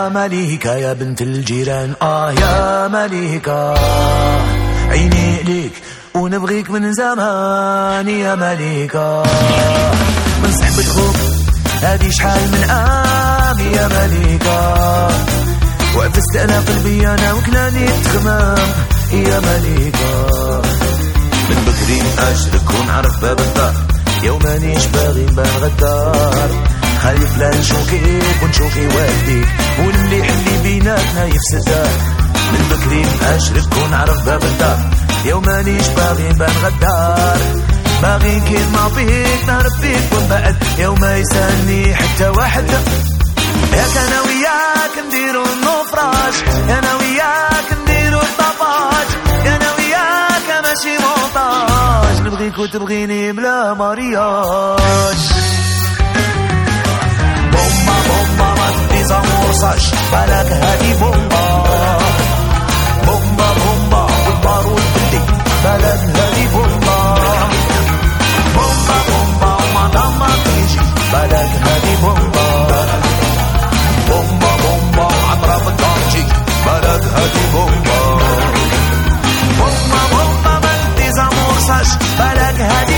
يا مليكة يا بنت الجيران، يا مليكة عيني إليك ونبغيك من زمان يا مليكة. من صحبة خوك هادي شحال من عام يا مليكة، وعفست أنا قلبي أنا وكلاني تخمام يا مليكة. من بكري أشرك ونعرف باب الدار، يوم مانيش باغي نبان غدار، خايف لا نشوكيك ونشوكي والديك والمليح اللي بيناتنا يفسدها. من بكري أشرك ونعرف باب الدار، يوم مانيش باغي نبان غدار، باغي نكيد ما بيك نهرب بيك ونبعد يوم ما يسالني حتى واحد. ياك أنا وياك نديرو النفراش، أنا وياك نديرو الطفاش، أنا وياك ماشي مونتاج، نبغيك وتبغيني بلا مارياج. بومبا بومبا ما تدي زامورصاش بالك هادي بومبا، بومبا بومبا والبارود بلي بالك هادي بومبا، بومبا بومبا وما دام ما تيجي بالك هادي بومبا، بومبا بومبا وعطرة بالدارجي بالك هادي بومبا، بومبا بومبا ما تدي زامورصاش بالك هادي